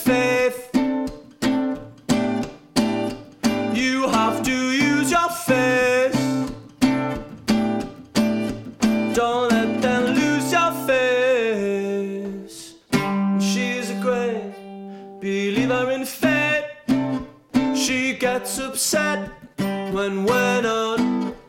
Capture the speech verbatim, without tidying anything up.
faith. You have to use your face. Don't let them lose your face. She's a great believer in fate. She gets upset when we're not